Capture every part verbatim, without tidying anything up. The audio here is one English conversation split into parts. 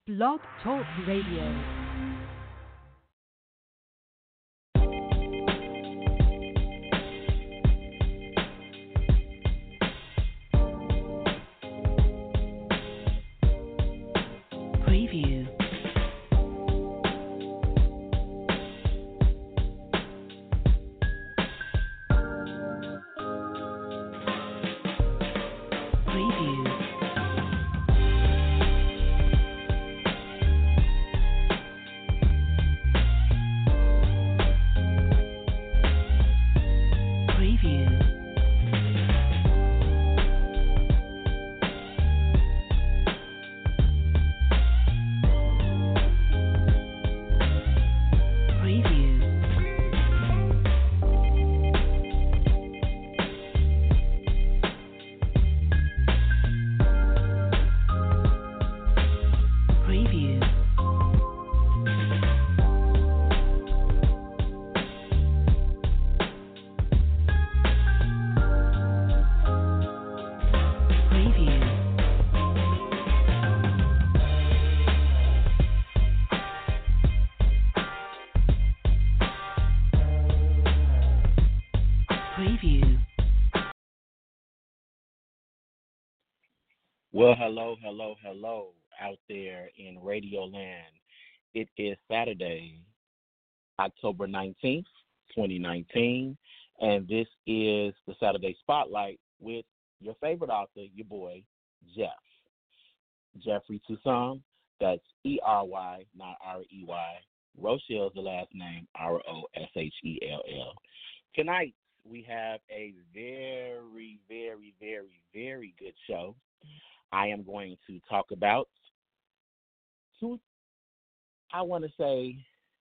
Blog Talk Radio. Well, hello, hello, hello out there in Radio Land. It is Saturday, October nineteenth, twenty nineteen, and this is the Saturday Spotlight with your favorite author, your boy, Jeff. Jeffrey Toussaint, that's E R Y, not R E Y. Rochelle's the last name, R O S H E L L. Tonight, we have a very, very, very, very good show. I am going to talk about two, I want to say,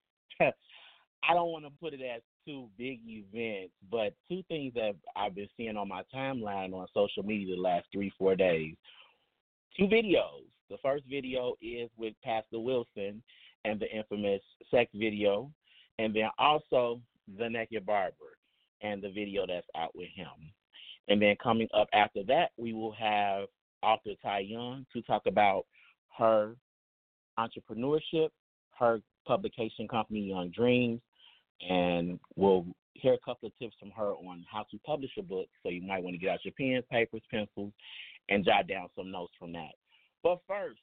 I don't want to put it as two big events, but two things that I've been seeing on my timeline on social media the last three, four days. Two videos. The first video is with Pastor Wilson and the infamous sex video, and then also The Naked Barber and the video that's out with him. And then coming up after that, we will have author Ty Young to talk about her entrepreneurship, her publication company, Young Dreams, and we'll hear a couple of tips from her on how to publish a book, so you might want to get out your pens, papers, pencils, and jot down some notes from that. But first,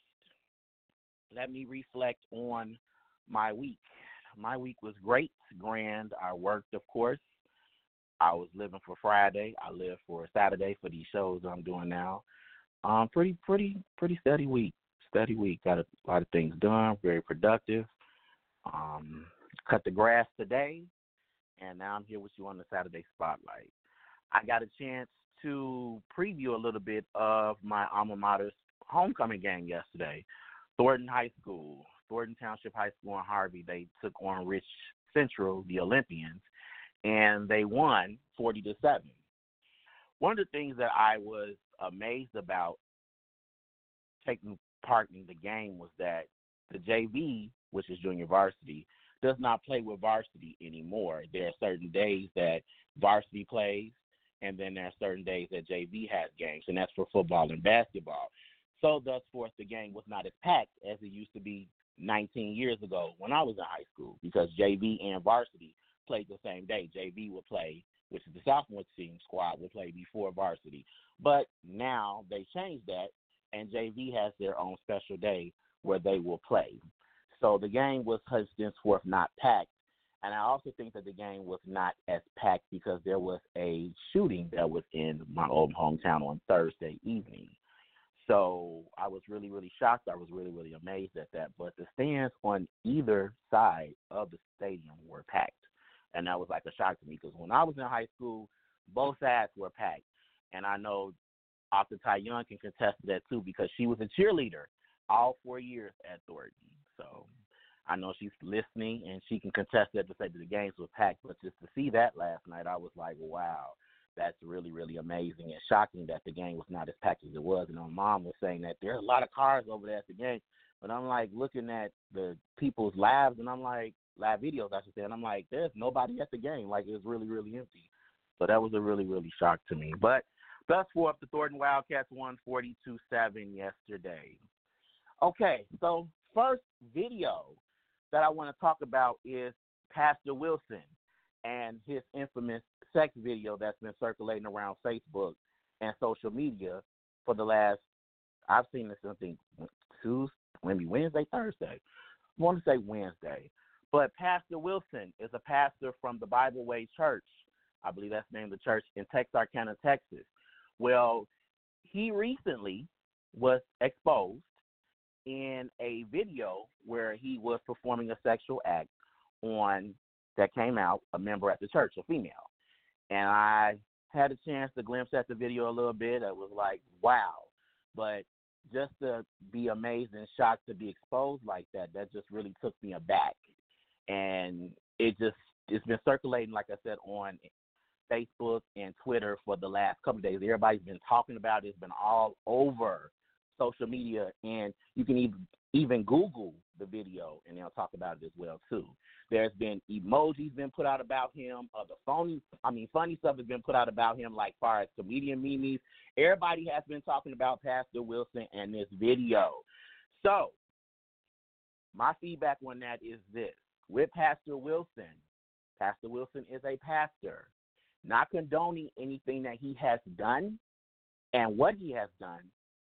let me reflect on my week. My week was great, grand. I worked, of course. I was living for Friday. I live for Saturday for these shows that I'm doing now. Um, pretty, pretty, pretty steady week. Steady week. Got a lot of things done. Very productive. Um, cut the grass today, and now I'm here with you on the Saturday Spotlight. I got a chance to preview a little bit of my alma mater's homecoming game yesterday. Thornton High School, Thornton Township High School in Harvey. They took on Rich Central, the Olympians, and they won forty to seven. One of the things that I was amazed about taking part in the game was that the J V, which is junior varsity, does not play with varsity anymore. There are certain days that varsity plays, and then there are certain days that J V has games, and that's for football and basketball. So thus forth, the game was not as packed as it used to be nineteen years ago when I was in high school, because J V and varsity played the same day. J V would play, which is the sophomore team squad, will play before varsity. But now they changed that, and J V has their own special day where they will play. So the game was henceforth not packed. And I also think that the game was not as packed because there was a shooting that was in my old hometown on Thursday evening. So I was really, really shocked. I was really, really amazed at that. But the stands on either side of the stadium were packed. And that was like a shock to me, because when I was in high school, both sides were packed. And I know Author Ty Young can contest to that too, because she was a cheerleader all four years at Thornton. So I know she's listening, and she can contest that to say that the games were packed. But just to see that last night, I was like, wow, that's really, really amazing and shocking that the game was not as packed as it was. And my mom was saying that there are a lot of cars over there at the game. But I'm like looking at the people's lives, and I'm like, live videos, I should say, and I'm like, there's nobody at the game. Like, it was really, really empty. So that was a really, really shock to me. But thus forth, the Thornton Wildcats won forty-two seven yesterday. Okay, so first video that I want to talk about is Pastor Wilson and his infamous sex video that's been circulating around Facebook and social media for the last, I've seen this, I think, Tuesday, maybe Wednesday, Thursday. I want to say Wednesday. But Pastor Wilson is a pastor from the Bible Way Church. I believe that's the name of the church in Texarkana, Texas. Well, he recently was exposed in a video where he was performing a sexual act on, that came out, a member at the church, a female. And I had a chance to glimpse at the video a little bit. I was like, wow. But just to be amazed and shocked to be exposed like that, that just really took me aback. And it just, it's been circulating, like I said, on Facebook and Twitter for the last couple of days. Everybody's been talking about it. It's been all over social media, and you can even, even Google the video, and they'll talk about it as well, too. There's been emojis been put out about him. Uh, the phony, I mean, funny stuff has been put out about him, like far as comedian memes. Everybody has been talking about Pastor Wilson and this video. So my feedback on that is this. With Pastor Wilson, Pastor Wilson is a pastor, not condoning anything that he has done and what he has done.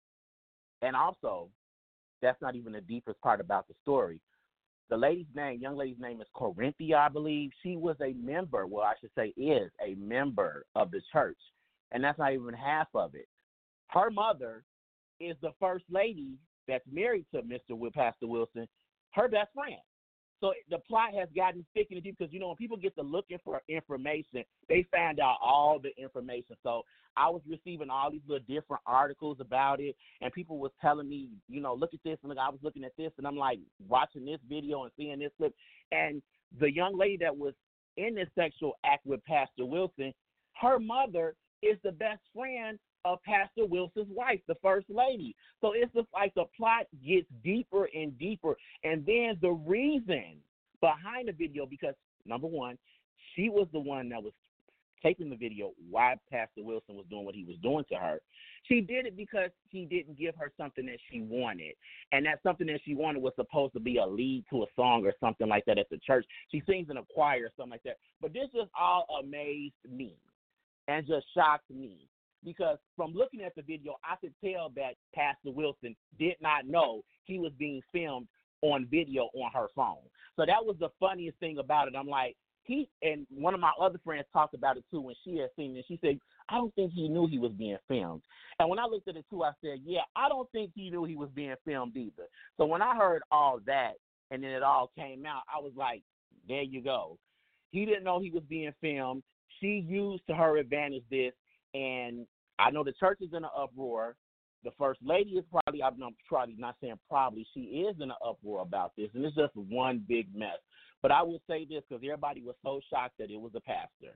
And also, that's not even the deepest part about the story. The lady's name, young lady's name is Corinthia, I believe. She was a member, well, I should say is a member of the church, and that's not even half of it. Her mother is the first lady that's married to Mister Will, Pastor Wilson, her best friend. So the plot has gotten thick and deep because, you know, when people get to looking for information, they find out all the information. So I was receiving all these little different articles about it, and people was telling me, you know, look at this, and look, I was looking at this, and I'm like watching this video and seeing this clip. And the young lady that was in this sexual act with Pastor Wilson, her mother is the best friend of Pastor Wilson's wife, the first lady. So it's just like the plot gets deeper and deeper. And then the reason behind the video, because number one, she was the one that was taping the video why Pastor Wilson was doing what he was doing to her. She did it because he didn't give her something that she wanted. And that something that she wanted was supposed to be a lead to a song or something like that at the church. She sings in a choir or something like that. But this just all amazed me and just shocked me. Because from looking at the video, I could tell that Pastor Wilson did not know he was being filmed on video on her phone. So that was the funniest thing about it. I'm like, he, and one of my other friends talked about it too when she had seen it. She said, I don't think he knew he was being filmed. And when I looked at it too, I said, yeah, I don't think he knew he was being filmed either. So when I heard all that and then it all came out, I was like, there you go. He didn't know he was being filmed. She used to her advantage this. And I know the church is in an uproar. The first lady is probably, I'm probably not saying probably, she is in an uproar about this. And it's just one big mess. But I will say this because everybody was so shocked that it was a pastor.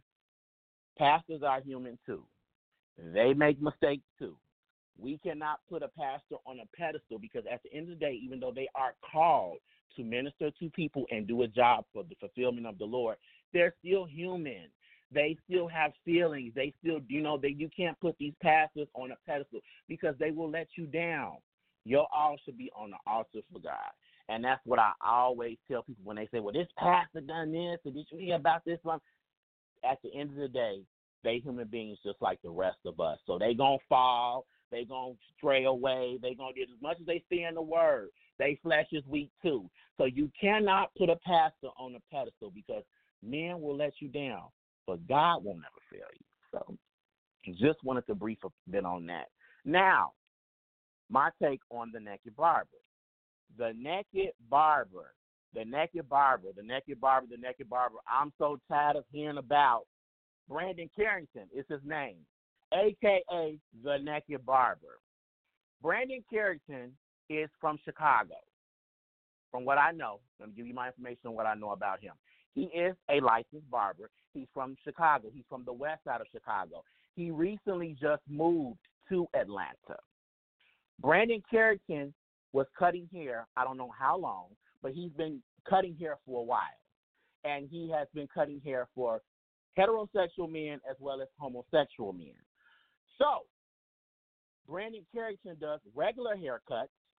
Pastors are human too. They make mistakes too. We cannot put a pastor on a pedestal because at the end of the day, even though they are called to minister to people and do a job for the fulfillment of the Lord, they're still human. They still have feelings. They still, you know, they, you can't put these pastors on a pedestal because they will let you down. Your all should be on the altar for God. And that's what I always tell people when they say, well, this pastor done this, and did you hear about this one? At the end of the day, they human beings just like the rest of us. So they going to fall. They going to stray away. They going to get as much as they stay in the word. They flesh is weak too. So you cannot put a pastor on a pedestal because men will let you down. But God will never fail you. So just wanted to brief a bit on that. Now, my take on the Naked Barber. The Naked Barber, the Naked Barber, the Naked Barber, the Naked Barber. I'm so tired of hearing about Brandon Carrington is his name, a k a the Naked Barber. Brandon Carrington is from Chicago. From what I know, let me give you my information on what I know about him. He is a licensed barber. He's from Chicago. He's from the west side of Chicago. He recently just moved to Atlanta. Brandon Carrington was cutting hair, I don't know how long, but he's been cutting hair for a while. And he has been cutting hair for heterosexual men as well as homosexual men. So, Brandon Carrington does regular haircuts,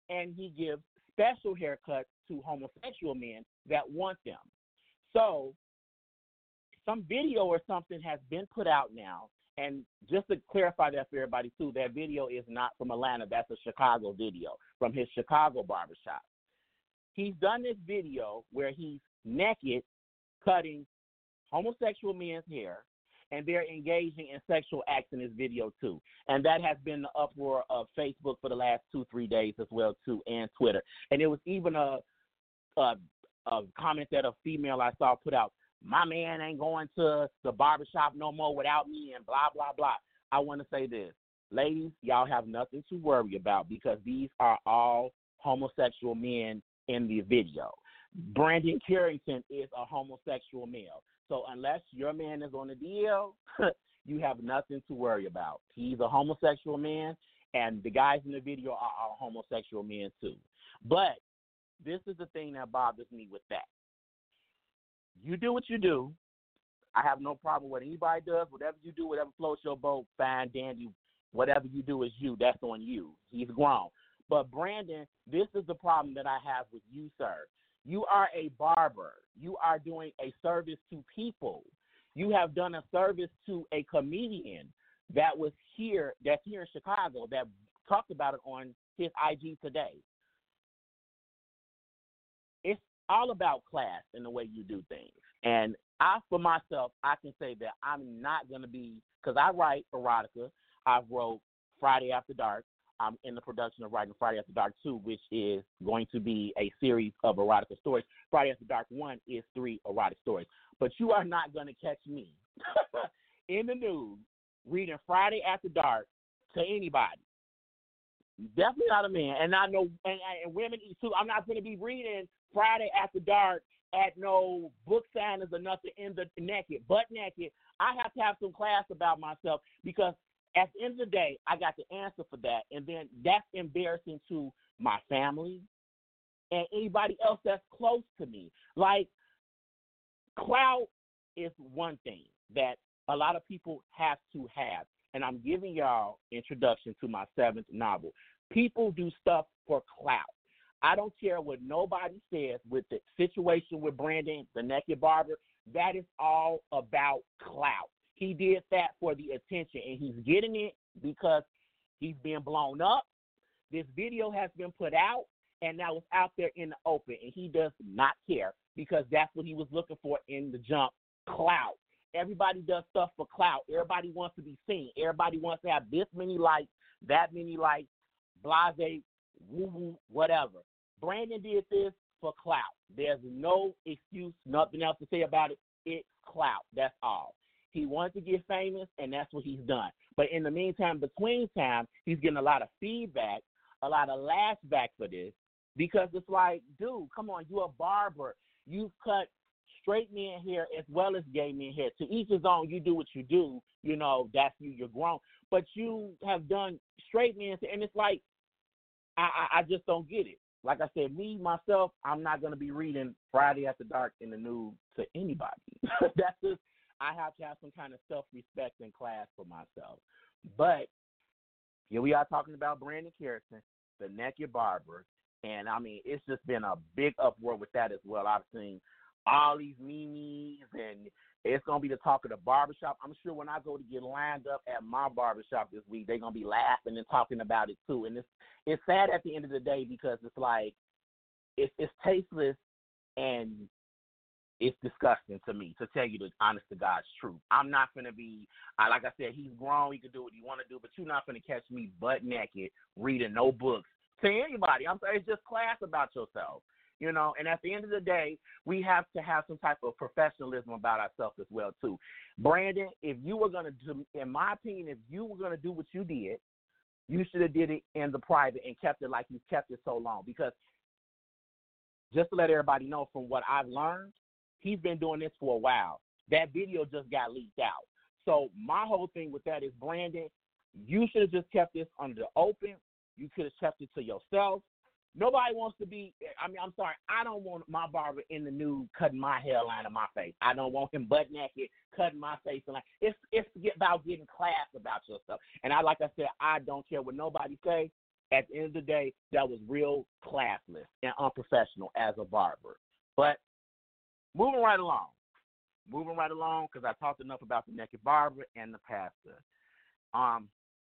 and he gives special haircuts to homosexual men that want them. So some video or something has been put out now, and just to clarify that for everybody too, that video is not from Atlanta. That's a Chicago video from his Chicago barbershop. He's done this video where he's naked cutting homosexual men's hair, and they're engaging in sexual acts in this video too. And that has been the uproar of Facebook for the last two, three days as well too, and Twitter. And it was even a, a, a comment that a female I saw put out, my man ain't going to the barbershop no more without me and blah, blah, blah. I want to say this. Ladies, y'all have nothing to worry about because these are all homosexual men in the video. Brandon Carrington is a homosexual male. So unless your man is on the D L, you have nothing to worry about. He's a homosexual man, and the guys in the video are all homosexual men too. But this is the thing that bothers me with that. You do what you do. I have no problem with what anybody does. Whatever you do, whatever floats your boat, fine, dandy. Whatever you do is you. That's on you. He's grown. But Brandon, this is the problem that I have with you, sir. You are a barber. You are doing a service to people. You have done a service to a comedian that was here, that's here in Chicago, that talked about it on his I G today. It's all about class and the way you do things. And I, for myself, I can say that I'm not going to be, because I write erotica. I've wrote Friday After Dark. I'm in the production of writing Friday After Dark two, which is going to be a series of erotica stories. Friday After Dark one is three erotic stories. But you are not going to catch me in the news reading Friday After Dark to anybody. Definitely not a man. And I know, and, and women too, I'm not going to be reading Friday After Dark at no book signings or nothing in the naked, butt naked. I have to have some class about myself because at the end of the day, I got the answer for that, and then that's embarrassing to my family and anybody else that's close to me. Like, clout is one thing that a lot of people have to have, and I'm giving y'all introduction to my seventh novel. People do stuff for clout. I don't care what nobody says with the situation with Brandon, the naked barber. That is all about clout. He did that for the attention, and he's getting it because he's being blown up. This video has been put out, and now it's out there in the open, and he does not care because that's what he was looking for in the jump, clout. Everybody does stuff for clout. Everybody wants to be seen. Everybody wants to have this many likes, that many likes, blase, woo-woo, whatever. Brandon did this for clout. There's no excuse, nothing else to say about it. It's clout. That's all. He wanted to get famous, and that's what he's done. But in the meantime, between time, he's getting a lot of feedback, a lot of lashback for this, because it's like, dude, come on, you're a barber. You've cut straight men hair as well as gay men hair. To each his own, you do what you do. You know, that's you, you're grown. But you have done straight men's hair, and it's like, I, I, I just don't get it. Like I said, me, myself, I'm not going to be reading Friday After Dark in the news to anybody. That's just, I have to have some kind of self-respect and class for myself. But here we are talking about Brandon Carrington, the naked barber. And, I mean, it's just been a big uproar with that as well. I've seen all these memes, and it's going to be the talk of the barbershop. I'm sure when I go to get lined up at my barbershop this week, they're going to be laughing and talking about it too. And it's it's sad at the end of the day because it's like it's, it's tasteless and it's disgusting to me, to tell you the honest to God's truth. I'm not going to be, I, like I said, he's grown. He can do what he want to do, but you're not going to catch me butt naked reading no books to anybody. I'm sorry, it's just class about yourself. You know, and at the end of the day, we have to have some type of professionalism about ourselves as well, too. Brandon, if you were going to do, in my opinion, if you were going to do what you did, you should have did it in the private and kept it like you kept it so long. Because just to let everybody know from what I've learned, he's been doing this for a while. That video just got leaked out. So my whole thing with that is, Brandon, you should have just kept this under the open. You could have kept it to yourself. Nobody wants to be, I mean, I'm sorry, I don't want my barber in the nude cutting my hairline in my face. I don't want him butt naked cutting my face. And like, it's it's about getting class about yourself. And I, like I said, I don't care what nobody say. at the end of the day, that was real classless and unprofessional as a barber. But moving right along, moving right along, because I talked enough about the naked barber and the pastor. Um,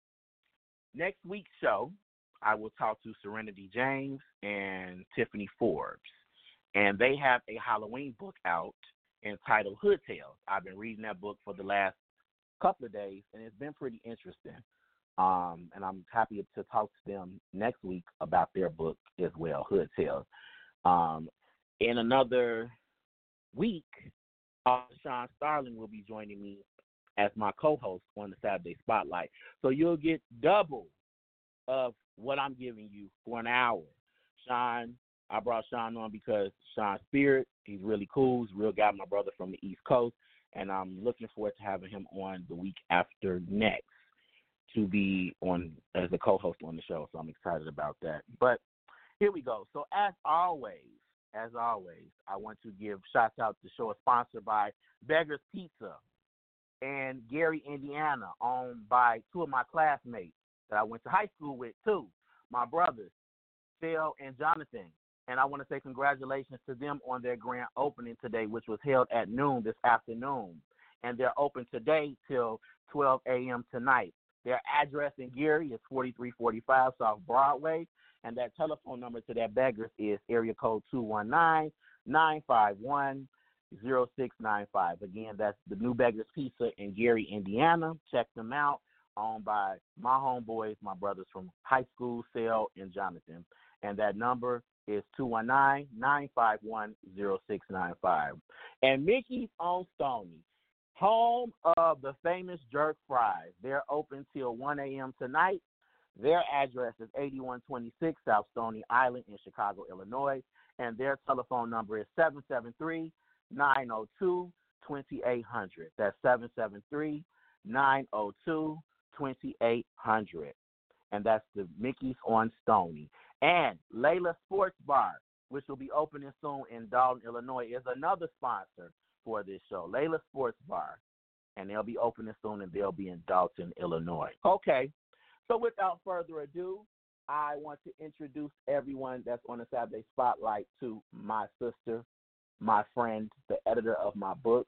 next week's show, I will talk to Serenity James and Tiffany Forbes, and they have a Halloween book out entitled Hood Tales. I've been reading that book for the last couple of days, and it's been pretty interesting. Um, and I'm happy to talk to them next week about their book as well, Hood Tales. Um, in another week, uh, Sean Starling will be joining me as my co-host on the Saturday Spotlight. So you'll get double of what I'm giving you for an hour. Sean, I brought Sean on because Sean's spirit, he's really cool. He's a real guy, my brother from the East Coast, and I'm looking forward to having him on the week after next to be on as a co-host on the show, so I'm excited about that. But here we go. So as always, as always, I want to give shots out. The show is sponsored by Beggar's Pizza and Gary, Indiana, owned by two of my classmates that I went to high school with too, my brothers, Phil and Jonathan. And I want to say congratulations to them on their grand opening today, which was held at noon this afternoon. And they're open today till twelve a.m. tonight. Their address in Gary is forty-three forty-five South Broadway, and that telephone number to that beggars is area code two one nine, nine five one, zero six nine five. Again, that's the New Beggars Pizza in Gary, Indiana. Check them out, owned by my homeboys, my brothers from high school, Sal and Jonathan. And that number is two one nine, nine five one, zero six nine five. And Mickey's on Stony, home of the famous jerk fries. They're open till one a.m. tonight. Their address is eighty-one twenty-six South Stony Island in Chicago, Illinois. And their telephone number is seven seven three, nine zero two, two eight zero zero. That's seven seven three, nine zero two, two eight zero zero. And that's the Mickey's on Stony. And Layla Sports Bar, which will be opening soon in Dalton, Illinois, is another sponsor for this show, Layla Sports Bar, and they'll be opening soon, and they'll be in Dalton, Illinois. Okay, so without further ado, I want to introduce everyone that's on the Saturday Spotlight to my sister, my friend, the editor of my books,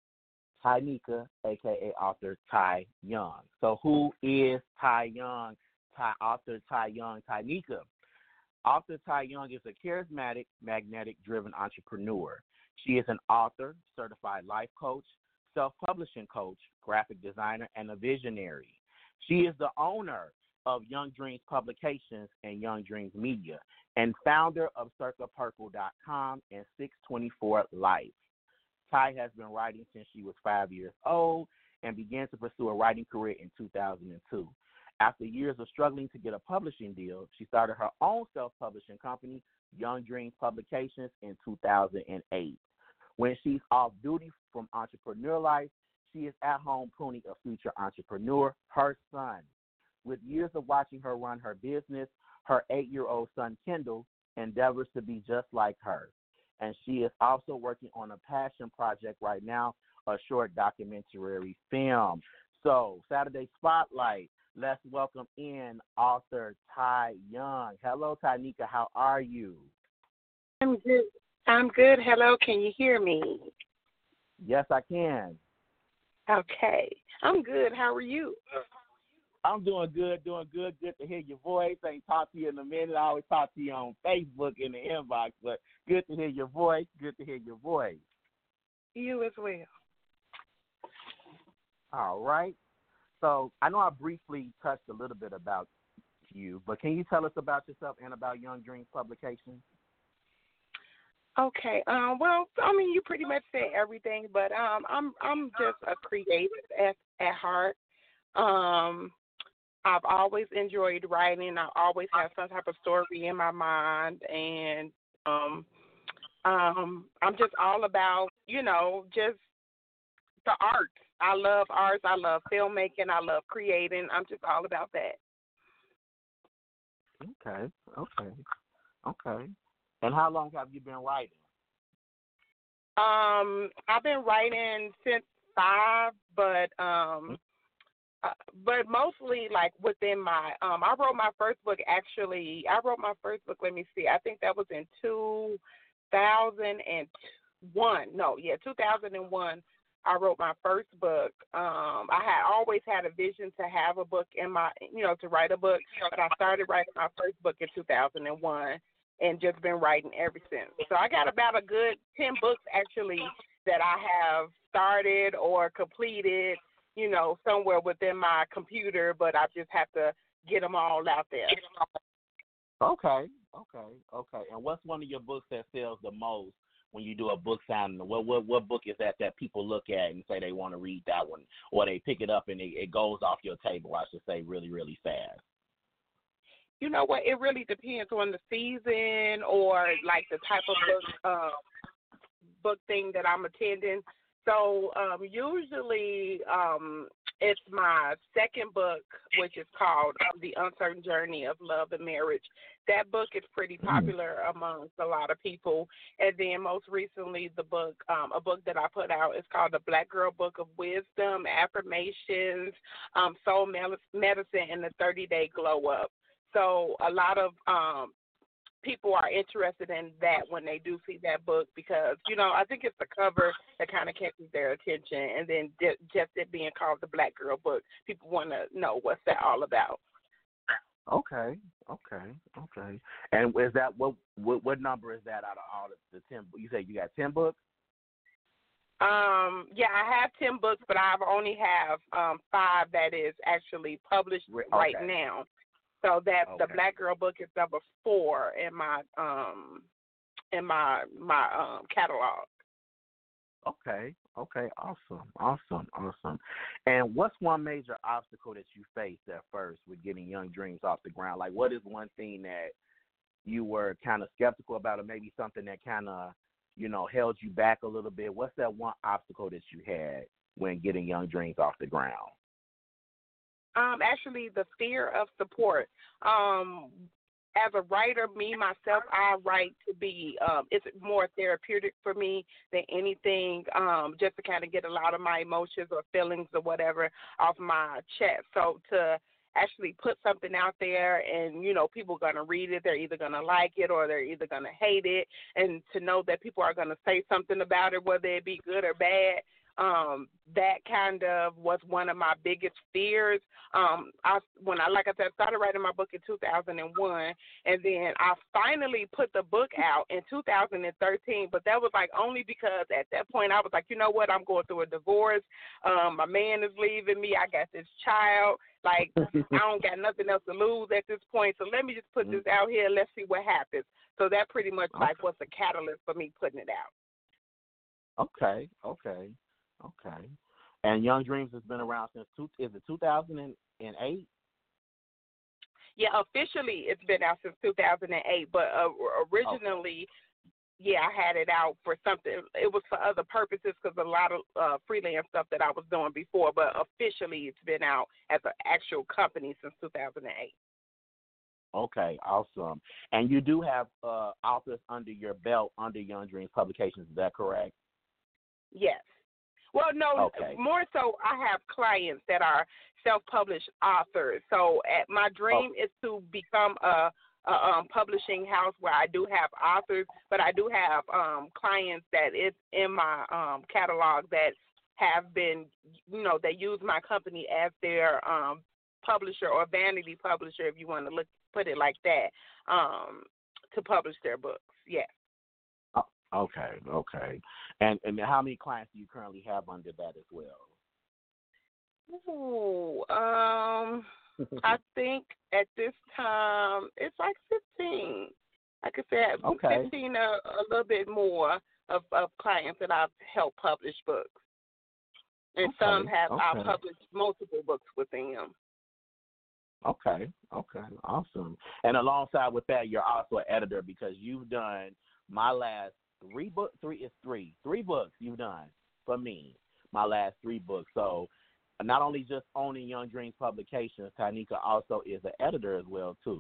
Tynika, a k a. author Ty Young. So who is Ty Young? Ty, author Ty Young, Tynika. Author Ty Young is a charismatic, magnetic-driven entrepreneur. She is an author, certified life coach, self-publishing coach, graphic designer, and a visionary. She is the owner of Young Dreams Publications and Young Dreams Media and founder of circa purple dot com and six twenty-four Life. Ty has been writing since she was five years old and began to pursue a writing career in two thousand two. After years of struggling to get a publishing deal, she started her own self-publishing company, Young Dreams Publications, in two thousand eight. When she's off duty from entrepreneur life, she is at home pruning a future entrepreneur, her son. With years of watching her run her business, her eight-year-old son, Kendall, endeavors to be just like her. And she is also working on a passion project right now, a short documentary film. So, Saturday Spotlight. Let's welcome in author Ty Young. Hello, Tynika. How are you? I'm good. I'm good. Hello. Can you hear me? Yes, I can. Okay. I'm good. How are you? I'm doing good, doing good. Good to hear your voice. I ain't talked to you in a minute. I always talk to you on Facebook in the inbox, but good to hear your voice. Good to hear your voice. You as well. All right. So I know I briefly touched a little bit about you, but can you tell us about yourself and about Young Dreams Publications? Okay. Um. Well, I mean, you pretty much said everything, but um, I'm I'm just a creative at at heart. Um, I've always enjoyed writing. I always have some type of story in my mind, and um, um, I'm just all about you know just the arts. I love arts. I love filmmaking. I love creating. I'm just all about that. Okay, okay, okay. And how long have you been writing? Um, I've been writing since five, but um, uh, but mostly like within my um I wrote my first book actually I wrote my first book, let me see, I think that was in two thousand one. No, yeah, two thousand one. I wrote my first book. Um I had always had a vision to have a book in my, you know, to write a book, but I started writing my first book in two thousand one and just been writing ever since. So I got about a good ten books actually that I have started or completed, you know, somewhere within my computer, but I just have to get them all out there. Okay, okay, okay. And what's one of your books that sells the most when you do a book signing? What what what book is that that people look at and say they want to read that one, or they pick it up and it, it goes off your table, I should say, really, really fast? You know what? It really depends on the season or like the type of book um, book thing that I'm attending. So um, usually um, it's my second book, which is called um, The Uncertain Journey of Love and Marriage. That book is pretty popular amongst a lot of people. And then most recently, the book, um, a book that I put out is called The Black Girl Book of Wisdom, Affirmations, um, Soul Medicine, and the thirty-day Glow Up. So a lot of um, people are interested in that when they do see that book because, you know, I think it's the cover that kind of catches their attention. And then just it being called the Black Girl Book, people want to know what's that all about. Okay, okay, okay. And is that, what what, what number is that out of all of the ten? You say you got ten books? Um, yeah, I have ten books, but I only have um, five that is actually published Okay. right now. So that okay. the Black Girl Book is number four in my um in my my um catalog. Okay, okay, awesome, awesome, awesome. And what's one major obstacle that you faced at first with getting Young Dreams off the ground? Like, what is one thing that you were kind of skeptical about, or maybe something that kind of, you know, held you back a little bit? What's that one obstacle that you had when getting Young Dreams off the ground? Um, actually, the fear of support. Um, as a writer, me, myself, I write to be, um, it's more therapeutic for me than anything, um, just to kind of get a lot of my emotions or feelings or whatever off my chest. So to actually put something out there and, you know, people are going to read it, they're either going to like it or they're either going to hate it, and to know that people are going to say something about it, whether it be good or bad, Um, that kind of was one of my biggest fears. Um, I, when I, like I said, started writing my book in two thousand one, and then I finally put the book out in two thousand thirteen, but that was like only because at that point I was like, you know what, I'm going through a divorce. Um, my man is leaving me. I got this child. Like, I don't got nothing else to lose at this point, so let me just put this out here. Let's see what happens. So that pretty much like was the catalyst for me putting it out. Okay, okay. Okay. And Young Dreams has been around since, two, is it two thousand eight? Yeah, officially it's been out since two thousand eight, but uh, originally, okay. yeah, I had it out for something. It was for other purposes because a lot of uh, freelance stuff that I was doing before, but officially it's been out as an actual company since two thousand eight. Okay, awesome. And you do have uh, authors under your belt under Young Dreams Publications, is that correct? Yes. Well, no, okay. more so I have clients that are self-published authors. So at, my dream oh. is to become a, a um, publishing house where I do have authors, but I do have um, clients that is in my um, catalog that have been, you know, that use my company as their um, publisher or vanity publisher, if you want to look put it like that, um, to publish their books. Yes. Okay, okay. And and how many clients do you currently have under that as well? Ooh, um, I think at this time it's like fifteen. I could say okay. fifteen, a, a little bit more of, of clients that I've helped publish books. And okay, some have okay. I've published multiple books with them. Okay, okay, awesome. And alongside with that, you're also an editor because you've done my last Three books, three is three, three books you've done for me. My last three books. So, not only just owning Young Dreams Publications, Tanika also is an editor as well too.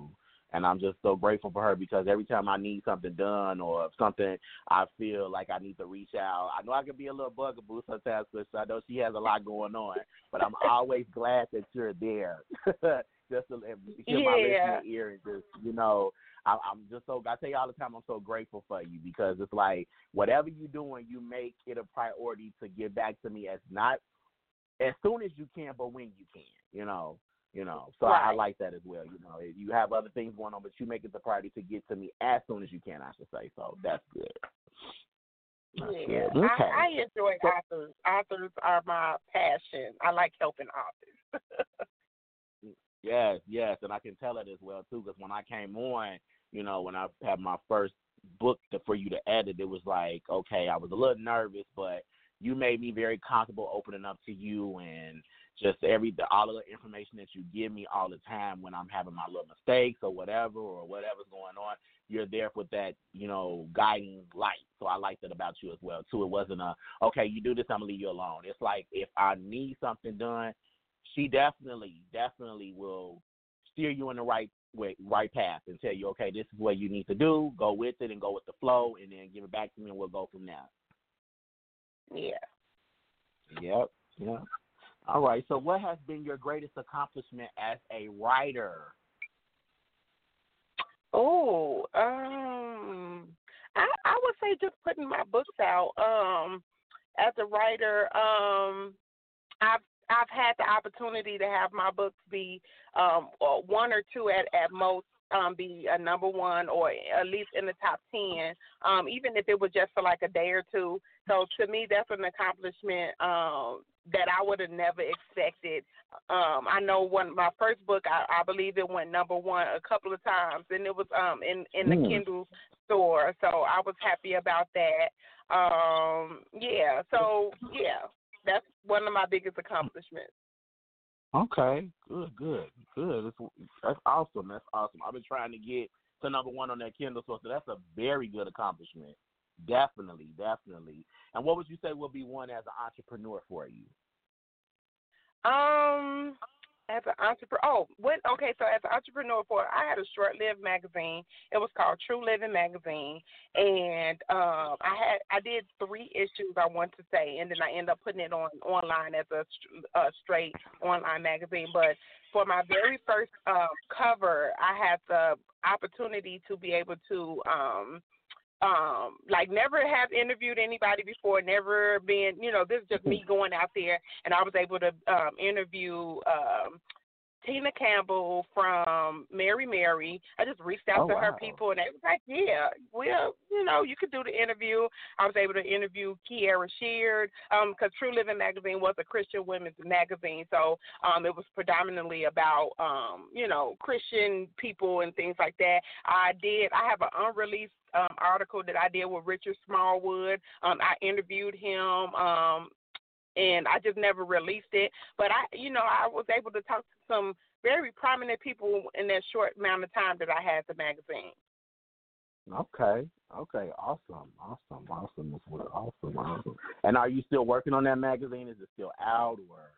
And I'm just so grateful for her because every time I need something done or something I feel like I need to reach out, I know I can be a little bugaboo sometimes because I know she has a lot going on, but I'm always glad that you're there just to hear my Yeah. listening ear and just, you know, I, I'm just so, I tell you all the time, I'm so grateful for you because it's like whatever you're doing, you make it a priority to get back to me as not as soon as you can, but when you can, you know. You know, so Right. I, I like that as well. You know, you have other things going on, but you make it the priority to get to me as soon as you can, I should say. So that's good. That's Yeah, good. Okay. I, I enjoy So, authors. Authors are my passion. I like helping authors. yes, yes, and I can tell it as well, too, because when I came on, you know, when I had my first book to, for you to edit, it was like, okay, I was a little nervous, but you made me very comfortable opening up to you and just every all of the information that you give me all the time when I'm having my little mistakes or whatever or whatever's going on, you're there with that, you know, guiding light. So I like that about you as well, too. It wasn't a, okay, you do this, I'm going to leave you alone. It's like if I need something done, she definitely, definitely will steer you in the right way, right path and tell you, okay, this is what you need to do, go with it and go with the flow and then give it back to me and we'll go from there. Yeah. Yep, yep. All right, so what has been your greatest accomplishment as a writer? Oh, um, I I would say just putting my books out. Um, as a writer, um, I've I've had the opportunity to have my books be um or one or two at at most um be a number one or at least in the top ten. Um, even if it was just for like a day or two. So to me, that's an accomplishment. Um. That I would have never expected. Um, I know one my first book, I, I believe it went number one a couple of times, and it was um in in the Mm. Kindle store. So I was happy about that. Um, yeah. So yeah, that's one of my biggest accomplishments. Okay, good, good, good. That's, that's awesome. That's awesome. I've been trying to get to number one on that Kindle store, so that's a very good accomplishment. Definitely, definitely. And what would you say will be one as an entrepreneur for you? Um, as an entrepreneur, oh, when, okay, so as an entrepreneur, for I had a short-lived magazine. It was called True Living Magazine, and um, I had I did three issues, I want to say, and then I ended up putting it on online as a, a straight online magazine. But for my very first um, cover, I had the opportunity to be able to. Um, um like never have interviewed anybody before, never been, you know, this is just me going out there, and I was able to um interview um Tina Campbell from Mary Mary. I just reached out Oh, to her wow. people, and they was like, yeah, well, you know, you could do the interview. I was able to interview Kiara Sheard, um, because True Living Magazine was a Christian women's magazine, so um, it was predominantly about, um, you know, Christian people and things like that. I did, I have an unreleased um, article that I did with Richard Smallwood. Um, I interviewed him, um, and I just never released it. But I, you know, I was able to talk to some very prominent people in that short amount of time that I had the magazine. Okay, okay, awesome, awesome, awesome, as well. awesome, awesome. And are you still working on that magazine? Is it still out or?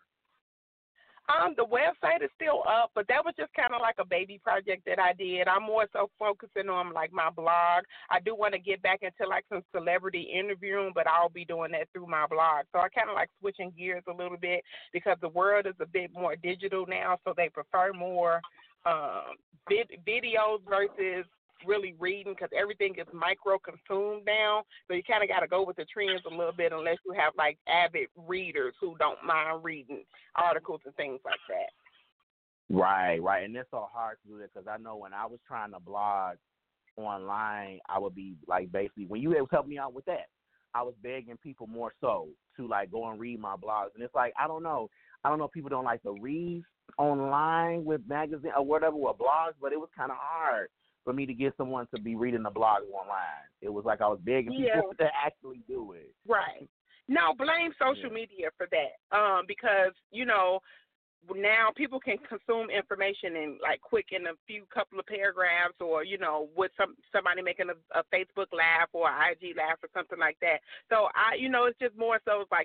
Um, the website is still up, but that was just kind of like a baby project that I did. I'm more so focusing on like my blog. I do want to get back into like some celebrity interviewing, but I'll be doing that through my blog. So I kind of like switching gears a little bit because the world is a bit more digital now, so they prefer more um, vid- videos versus really reading because everything is micro consumed now. So you kind of got to go with the trends a little bit unless you have like avid readers who don't mind reading articles and things like that. Right, right. And it's so hard to do that because I know when I was trying to blog online, I would be like basically, when you helped me out with that, I was begging people more so to like go and read my blogs. And it's like, I don't know. I don't know if people don't like to read online with magazine or whatever with blogs, but it was kind of hard for me to get someone to be reading the blog online. It was like I was begging Yeah. people to actually do it. Right. No, blame social Yeah. media for that. Um, because, you know, now people can consume information in like quick in a few couple of paragraphs, or you know, with some somebody making a, a Facebook laugh or an I G laugh or something like that. So I, you know, it's just more so like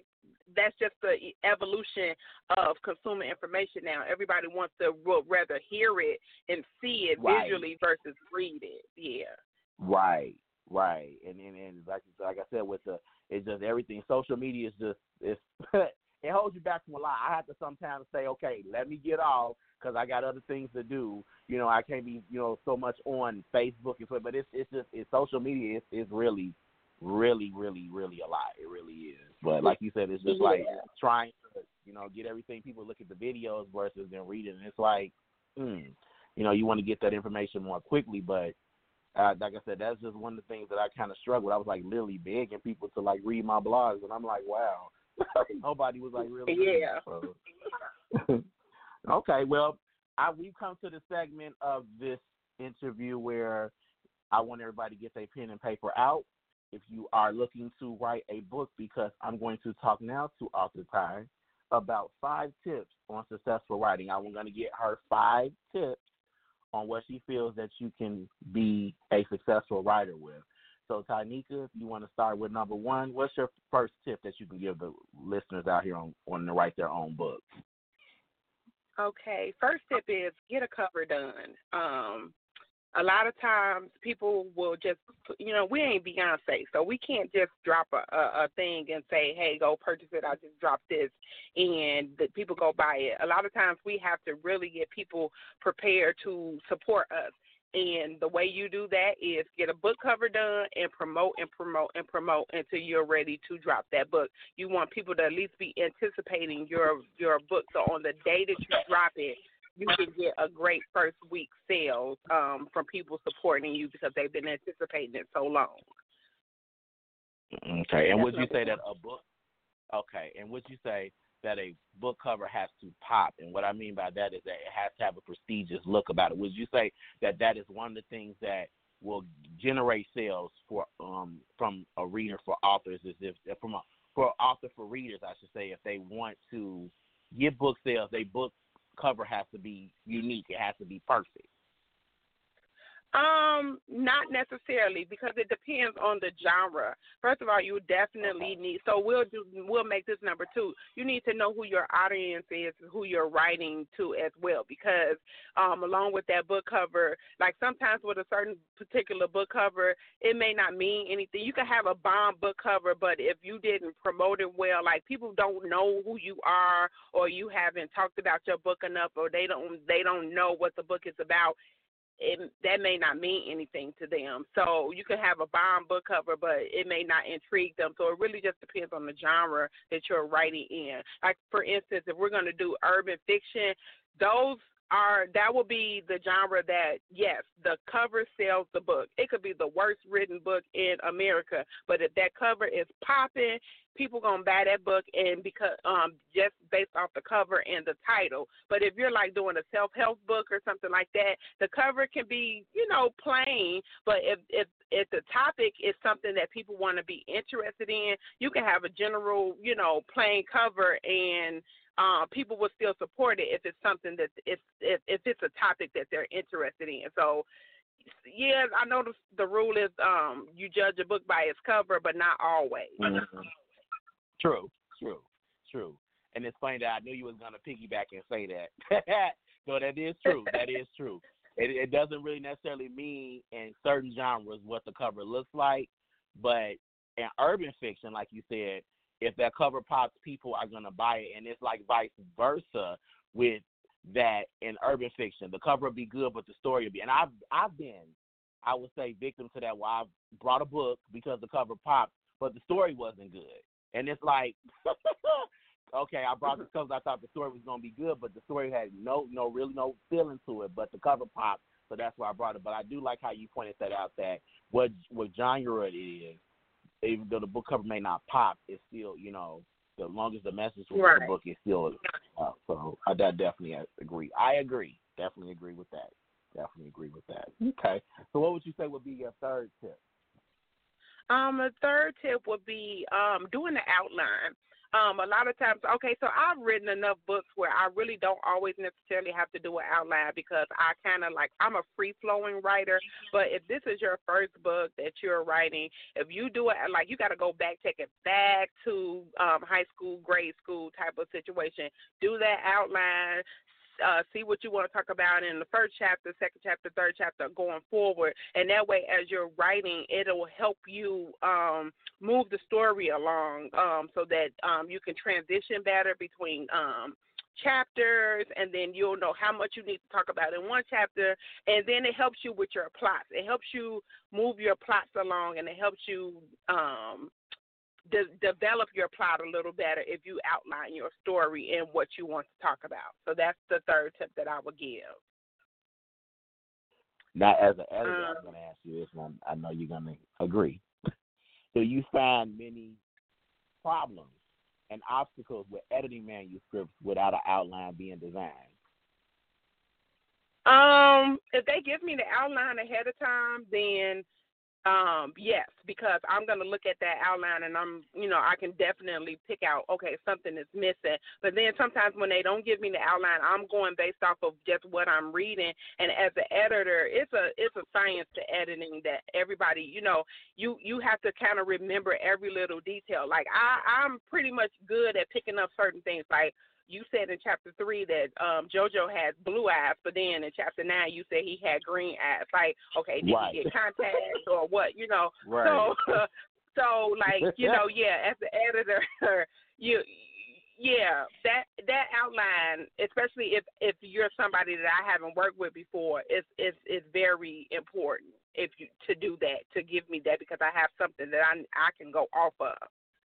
that's just the e- evolution of consumer information now. Everybody wants to would rather hear it and see it Right. visually versus read it. Yeah. Right, right, and and, and like like I said, with the it's just everything. Social media is just it's it holds you back from a lot. I have to sometimes say, okay, let me get off because I got other things to do. You know, I can't be you know so much on Facebook and so. But it's it's just it's social media. It's it's really, really, really, really a lot. It really is. But like you said, it's just Yeah. like trying to you know get everything. People look at the videos versus them reading. And it's like, hmm, you know, you want to get that information more quickly, but Uh, like I said, that's just one of the things that I kind of struggled with. I was like literally begging people to like read my blogs, and I'm like, wow, nobody was like really. Yeah. So. Okay, well, I, we've come to the segment of this interview where I want everybody to get their pen and paper out. If you are looking to write a book, because I'm going to talk now to Author Ty about five tips on successful writing. I'm going to get her five tips on what she feels that you can be a successful writer with. So, Tynika, if you want to start with number one, what's your first tip that you can give the listeners out here on wanting to write their own book? Okay. First tip is get a cover done. Um, a lot of times people will just, you know, we ain't Beyonce, so we can't just drop a, a, a thing and say, hey, go purchase it. I just dropped this, and the people go buy it. A lot of times we have to really get people prepared to support us. And the way you do that is get a book cover done and promote and promote and promote until you're ready to drop that book. You want people to at least be anticipating your your book. So on the day that you drop it, you can get a great first week sales um, from people supporting you because they've been anticipating it so long. Okay, and would you say that a book? Okay, and would you say that a book cover has to pop? And what I mean by that is that it has to have a prestigious look about it. Would you say that that is one of the things that will generate sales for um from a reader for authors? Is if from a for an author for readers, I should say, if they want to get book sales, they book cover has to be unique. It has to be perfect. Um, not necessarily, because it depends on the genre. First of all, you definitely need. So we'll do. We'll make this number two. You need to know who your audience is, who you're writing to as well, because um, along with that book cover, like sometimes with a certain particular book cover, it may not mean anything. You can have a bomb book cover, but if you didn't promote it well, like people don't know who you are, or you haven't talked about your book enough, or they don't they don't know what the book is about. It, that may not mean anything to them. So you can have a bomb book cover, but it may not intrigue them. So it really just depends on the genre that you're writing in. Like, for instance, if we're going to do urban fiction, those are that will be the genre that, yes, the cover sells the book. It could be the worst written book in America, but if that cover is popping, people gonna buy that book, and because um just based off the cover and the title. But if you're like doing a self-help book or something like that, the cover can be, you know, plain, but if if if the topic is something that people want to be interested in, you can have a general, you know, plain cover, and uh, people will still support it if it's something that if if if it's a topic that they're interested in. So yeah, I know the, the rule is um you judge a book by its cover, but not always. Mm-hmm. True, true, true. And it's funny that I knew you was going to piggyback and say that. No, that is true. That is true. It, it doesn't really necessarily mean in certain genres what the cover looks like, but in urban fiction, like you said, if that cover pops, people are going to buy it, and it's like vice versa with that in urban fiction. The cover will be good, but the story will be. And I've I've been, I would say, victim to that. Where I brought a book because the cover popped, but the story wasn't good. And it's like, okay, I brought this because I thought the story was going to be good, but the story had no, no, really no feeling to it. But the cover popped, so that's why I brought it. But I do like how you pointed that out, that what what genre it is, even though the book cover may not pop, it's still, you know, the long as the message from right. the book is still up. So I definitely agree. I agree. Definitely agree with that. Definitely agree with that. Okay. So what would you say would be your third tip? Um, the third tip would be um, doing the outline. Um, a lot of times, okay, so I've written enough books where I really don't always necessarily have to do an outline because I kind of like, I'm a free-flowing writer, but if this is your first book that you're writing, if you do it, like you got to go back, take it back to um, high school, grade school type of situation, do that outline, Uh, see what you want to talk about in the first chapter, second chapter, third chapter, going forward. And that way, as you're writing, it'll help you um, move the story along um, so that um, you can transition better between um, chapters, and then you'll know how much you need to talk about in one chapter, and then it helps you with your plots. It helps you move your plots along, and it helps you um, De- develop your plot a little better if you outline your story and what you want to talk about. So that's the third tip that I would give. Now, as an editor, Um, I'm going to ask you this one. I know you're going to agree. Do you find many problems and obstacles with editing manuscripts without an outline being designed? Um, if they give me the outline ahead of time, then Um, yes, because I'm going to look at that outline and I'm, you know, I can definitely pick out, okay, something is missing. But then sometimes when they don't give me the outline, I'm going based off of just what I'm reading. And as an editor, it's a it's a science to editing that everybody, you know, you, you have to kind of remember every little detail. Like I, I'm pretty much good at picking up certain things. Like you said in chapter three that um, JoJo has blue eyes, but then in chapter nine you said he had green eyes. Like, okay, did right. he get contacts or what? You know, right. so so like you know, yeah, as the editor, you yeah that that outline, especially if if you're somebody that I haven't worked with before, is is is very important. If you to do that, to give me that, because I have something that I I can go off of.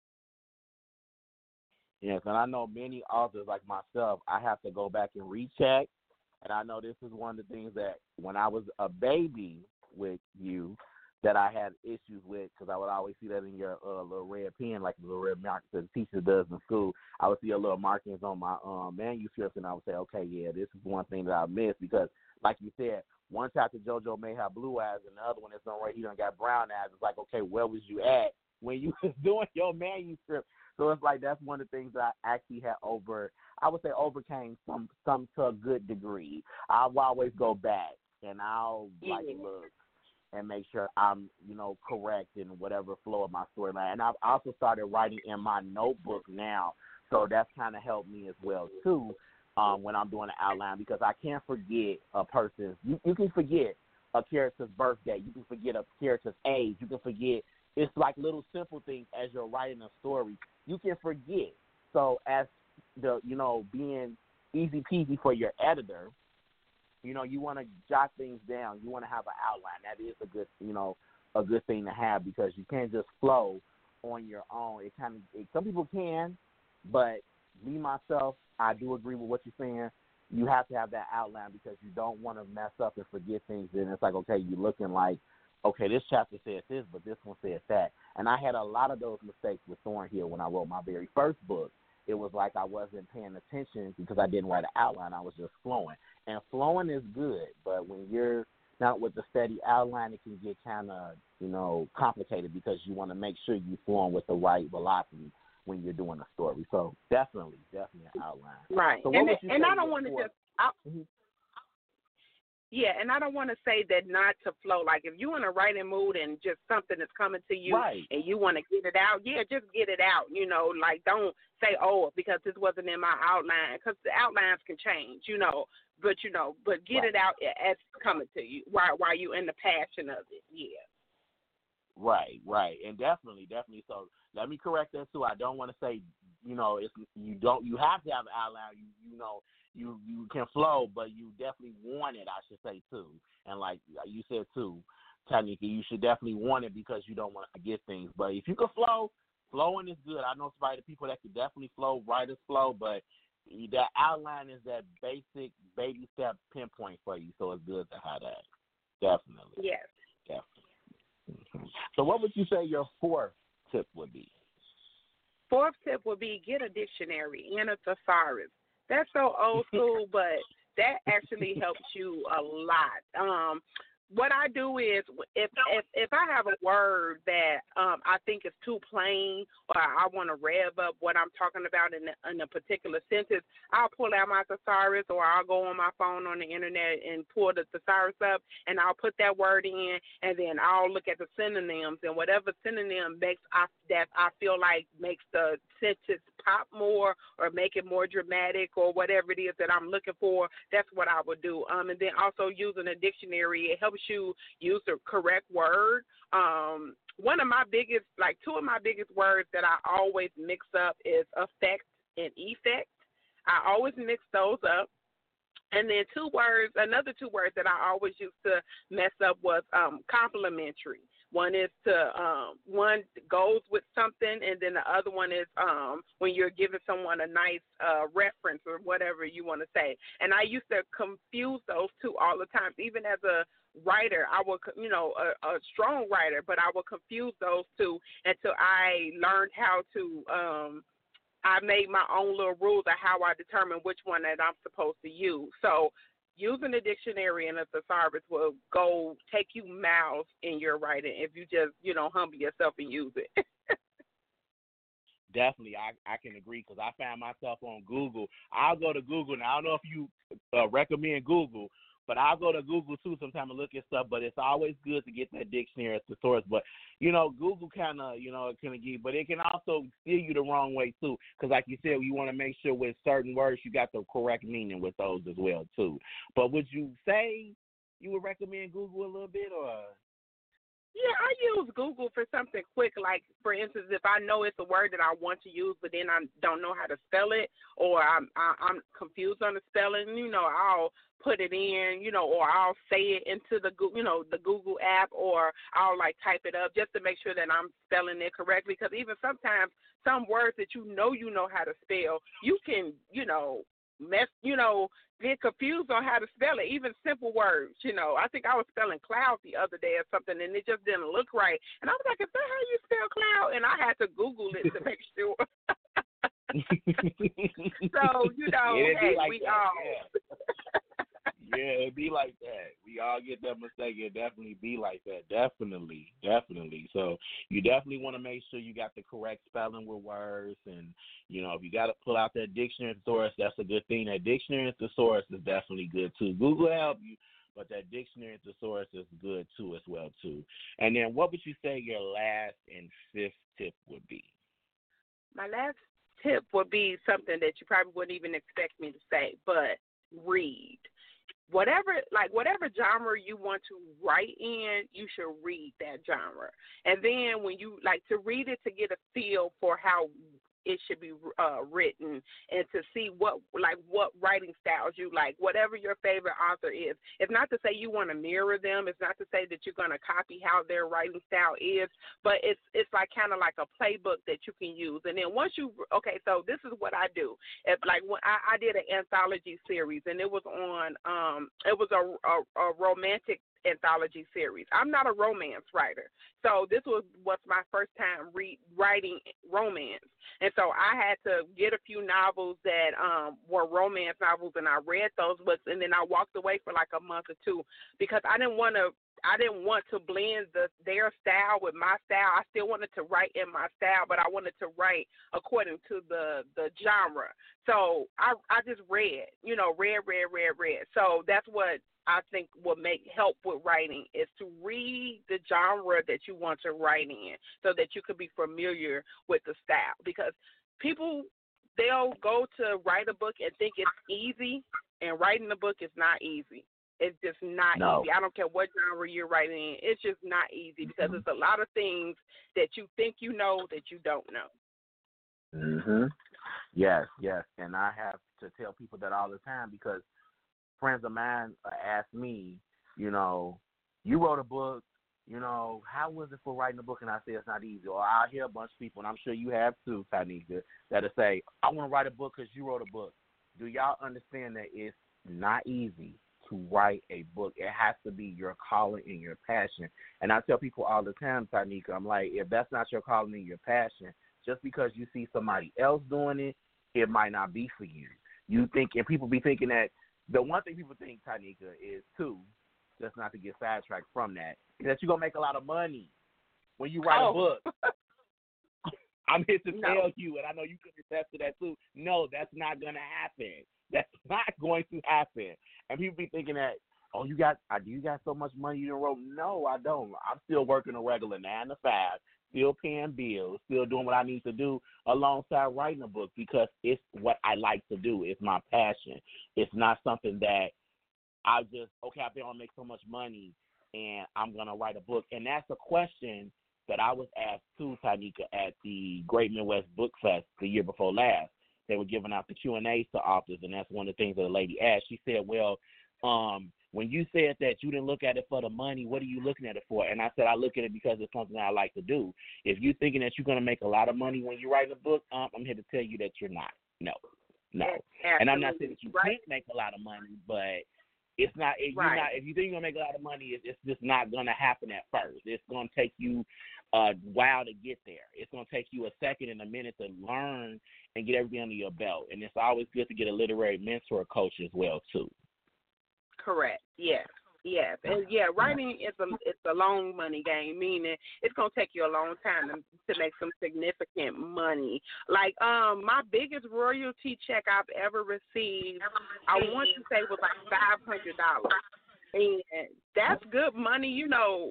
Yes, and I know many authors like myself, I have to go back and recheck. And I know this is one of the things that when I was a baby with you that I had issues with, because I would always see that in your uh, little red pen, like the little red mark that the teacher does in school. I would see a little markings on my um, manuscripts, and I would say, okay, yeah, this is one thing that I missed, because like you said, one chapter JoJo may have blue eyes, and the other one is on right, he done got brown eyes. It's like, okay, where was you at when you was doing your manuscript? So it's like that's one of the things that I actually had over, I would say overcame some some to a good degree. I'll always go back and I'll like look and make sure I'm, you know, correct in whatever flow of my storyline. And I've also started writing in my notebook now, so that's kind of helped me as well too um, when I'm doing an outline, because I can't forget a person's. You, you can forget a character's birthday. You can forget a character's age. You can forget. It's like little simple things as you're writing a story. You can forget. So as the, you know, being easy peasy for your editor, you know, you want to jot things down. You want to have an outline. That is a good, you know, a good thing to have, because you can't just flow on your own. It kind of, it, some people can, but me, myself, I do agree with what you're saying. You have to have that outline because you don't want to mess up and forget things. And it's like, okay, you're looking like, okay, this chapter says this, but this one says that. And I had a lot of those mistakes with Thornhill when I wrote my very first book. It was like I wasn't paying attention because I didn't write an outline. I was just flowing. And flowing is good, but when you're not with the steady outline, it can get kind of, you know, complicated because you want to make sure you're flowing with the right velocity when you're doing a story. So definitely, definitely an outline. Right. So and what and I don't want to just I, mm-hmm. Yeah, and I don't want to say that not to flow. Like if you're in a writing mood and just something is coming to you right. and you want to get it out, yeah, just get it out. You know, like don't say, oh, because this wasn't in my outline, because the outlines can change, you know. But, you know, but get right. it out as it's coming to you while, while you're in the passion of it, yeah. Right, right, and definitely, definitely. So let me correct that too. I don't want to say, you know, it's you don't. You have to have an outline. You, you know, you you can flow, but you definitely want it. I should say too. And like you said too, Tanika, you should definitely want it because you don't want to forget things. But if you can flow, flowing is good. I know some of the people that can definitely flow, writers flow, but that outline is that basic baby step pinpoint for you. So it's good to have that. Definitely. Yes. Definitely. Mm-hmm. So what would you say your fourth tip would be? Fourth tip would be get a dictionary and a thesaurus. That's so old school, but that actually helps you a lot. Um, what I do is if if if I have a word that um I think is too plain, or I want to rev up what I'm talking about in a, in a particular sentence, I'll pull out my thesaurus, or I'll go on my phone on the internet and pull the thesaurus up, and I'll put that word in, and then I'll look at the synonyms, and whatever synonym makes I that I feel like makes the sentence pop more or make it more dramatic or whatever it is that I'm looking for, that's what I would do. Um, and then also using a dictionary, it helps you use the correct word. Um, one of my biggest, like two of my biggest words that I always mix up is affect and effect. I always mix those up. And then two words, another two words that I always used to mess up was um, complimentary. One is to um, one goes with something, and then the other one is um, when you're giving someone a nice uh, reference or whatever you want to say. And I used to confuse those two all the time. Even as a writer, I would, you know, a, a strong writer, but I would confuse those two until I learned how to. Um, I made my own little rules of how I determine which one that I'm supposed to use. So using a dictionary and a thesaurus will go take you miles in your writing if you just, you know, humble yourself and use it. Definitely, I, I can agree because I found myself on Google. I'll go to Google, and I don't know if you uh, recommend Google, but I'll go to Google too sometimes and look at stuff. But it's always good to get that dictionary as the source. But you know, Google kind of, you know, it can give, but it can also steer you the wrong way too. Because like you said, you want to make sure with certain words you got the correct meaning with those as well too. But would you say you would recommend Google a little bit, or? Yeah, I use Google for something quick. Like, for instance, if I know it's a word that I want to use, but then I don't know how to spell it, or I'm I, I'm confused on the spelling, you know, I'll put it in, you know, or I'll say it into the you know the Google app, or I'll like type it up just to make sure that I'm spelling it correctly. Because even sometimes some words that you know you know how to spell, you can you know mess you know. get confused on how to spell it, even simple words. You know, I think I was spelling cloud the other day or something, and it just didn't look right. And I was like, is that how you spell cloud? And I had to Google it to make sure. So, you know, yeah, hey, like we that. all. Yeah. Yeah, it be like that. We all get that mistake. It definitely be like that. Definitely, definitely. So you definitely want to make sure you got the correct spelling with words, and you know if you got to pull out that dictionary thesaurus, that's a good thing. That dictionary thesaurus is definitely good too. Google help you, but that dictionary thesaurus is good too as well too. And then what would you say your last and fifth tip would be? My last tip would be something that you probably wouldn't even expect me to say, but read. Whatever, like whatever genre you want to write in, you should read that genre. And then when you like to read it to get a feel for how it should be uh, written, and to see what like what writing styles you like, whatever your favorite author is. It's not to say you want to mirror them. It's not to say that you're going to copy how their writing style is, but it's it's like kind of like a playbook that you can use. And then once you okay, so this is what I do. If like when I, I did an anthology series, and it was on um it was a a, a romantic anthology series. I'm not a romance writer, so this was was my first time read, writing romance, and so I had to get a few novels that um, were romance novels, and I read those books, and then I walked away for like a month or two because I didn't want to. I didn't want to blend the their style with my style. I still wanted to write in my style, but I wanted to write according to the the genre. So I I just read, you know, read, read, read, read. So that's what I think will make help with writing is to read the genre that you want to write in so that you can be familiar with the style. Because people, they'll go to write a book and think it's easy, and writing a book is not easy. It's just not No. easy. I don't care what genre you're writing in. It's just not easy because it's a lot of things that you think you know that you don't know. Mhm. Yes, yes. And I have to tell people that all the time because friends of mine uh, ask me, you know, you wrote a book, you know, how was it for writing a book? And I say it's not easy. Or I'll hear a bunch of people, and I'm sure you have too, Tanika, that'll say, I want to write a book because you wrote a book. Do y'all understand that it's not easy to write a book? It has to be your calling and your passion. And I tell people all the time, Tanika, I'm like, if that's not your calling and your passion, just because you see somebody else doing it, it might not be for you. You think, and people be thinking that, the one thing people think, Tanika, is, too, just not to get sidetracked from that, is that you're going to make a lot of money when you write oh. a book. I'm here to no. tell you, and I know you can attest to that too. No, that's not going to happen. That's not going to happen. And people be thinking that, oh, you got, uh, do you got so much money you done wrote? No, I don't. I'm still working a regular nine to five, still paying bills, still doing what I need to do alongside writing a book because it's what I like to do. It's my passion. It's not something that I just, okay, I've been able to make so much money and I'm going to write a book. And that's a question that I was asked too, Tanika, at the Great Midwest Book Fest the year before last. They were giving out the Q and A's to authors, and that's one of the things that the lady asked. She said, well, um, when you said that you didn't look at it for the money, what are you looking at it for? And I said, I look at it because it's something I like to do. If you're thinking that you're going to make a lot of money when you write a book, um, I'm here to tell you that you're not. No, no. Absolutely. And I'm not saying that you right. can't make a lot of money, but it's not. If right. you're not, if you think you're gonna make a lot of money, it's, it's just not gonna happen at first. It's gonna take you a while to get there. It's gonna take you a second and a minute to learn and get everything under your belt. And it's always good to get a literary mentor coach as well too. Correct. Yes. Yes. And yeah, writing is a it's a long money game, meaning it's gonna take you a long time to, to make some significant money. Like um my biggest royalty check I've ever received, I want to say was like five hundred dollars. And that's good money, you know,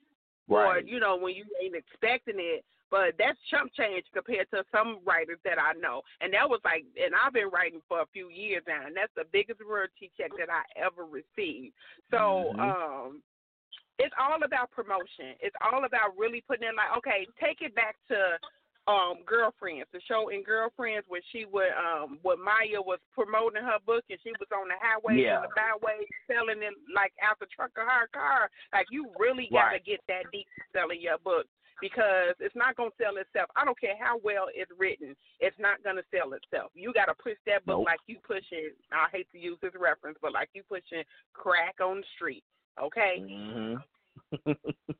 right. or you know, when you ain't expecting it. But that's chump change compared to some writers that I know. And that was like, and I've been writing for a few years now, and that's the biggest royalty check that I ever received. So mm-hmm. um, it's all about promotion. It's all about really putting in like, okay, take it back to um, Girlfriends, the show in Girlfriends where she would, um, where Maya was promoting her book and she was on the highways yeah. and the byways selling it like out the trunk of her car. Like you really got to right. get that deep selling your book. Because it's not going to sell itself. I don't care how well it's written. It's not going to sell itself. You got to push that book nope. like you pushing, I hate to use this reference, but like you pushing crack on the street, okay? Mm-hmm.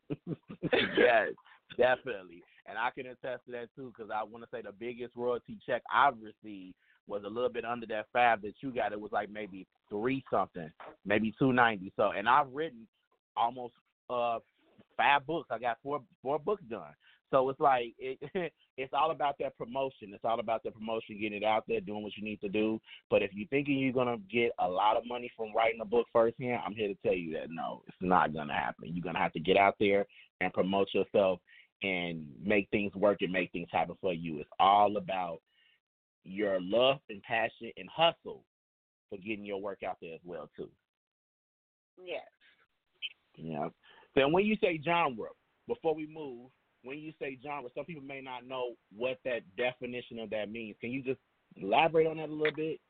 Yes, definitely. And I can attest to that, too, because I want to say the biggest royalty check I've received was a little bit under that five that you got. It was like maybe three something, maybe two ninety. So, and I've written almost uh. five books. I got four four books done. So it's like it, it's all about that promotion. It's all about the promotion, getting it out there, doing what you need to do. But if you're thinking you're gonna get a lot of money from writing a book firsthand, I'm here to tell you that no, it's not gonna happen. You're gonna have to get out there and promote yourself and make things work and make things happen for you. It's all about your love and passion and hustle for getting your work out there as well too. Yes. Yeah. Then when you say genre, before we move, when you say genre, some people may not know what that definition of that means. Can you just elaborate on that a little bit?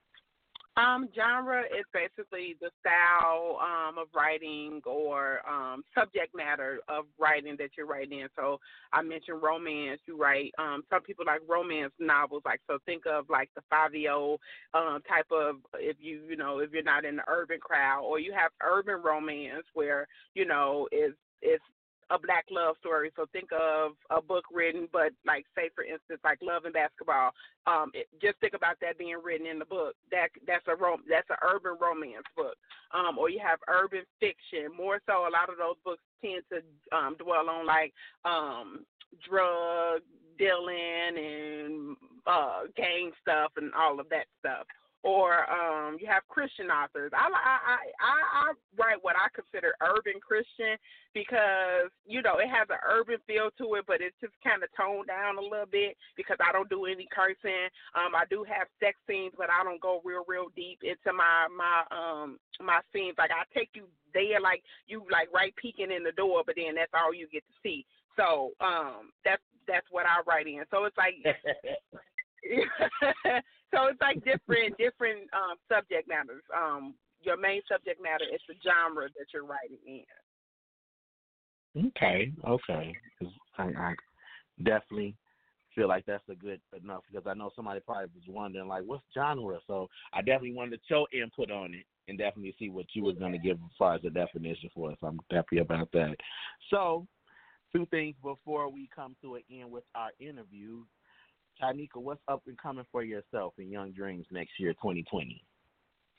Um, genre is basically the style um, of writing or um, subject matter of writing that you're writing in. So I mentioned romance. You write, um, some people like romance novels. Like, so think of like the five-year-old um, type of, if you, you know, if you're not in the urban crowd, or you have urban romance where, you know, it's, it's a black love story. So think of a book written, but like say for instance, like Love and Basketball. Um, it, just think about that being written in the book. That that's a rom- that's an urban romance book. Um, or you have urban fiction. More so, a lot of those books tend to um, dwell on like um, drug dealing and uh, gang stuff and all of that stuff. Or um, you have Christian authors. I, I, I, I write what I consider urban Christian because, you know, it has an urban feel to it, but it's just kind of toned down a little bit because I don't do any cursing. Um, I do have sex scenes, but I don't go real, real deep into my my um my scenes. Like I take you there, like you like right peeking in the door, but then that's all you get to see. So um, that's that's what I write in. So it's like. So it's like different different um, subject matters. Um, your main subject matter is the genre that you're writing in. Okay, okay. I, I definitely feel like that's a good enough because I know somebody probably was wondering like, what's genre? So I definitely wanted your input on it and definitely see what you were going to give as far as the definition for us. I'm happy about that. So two things before we come to an end with our interview. Tanika, what's up and coming for yourself in Young Dreams next year, twenty twenty?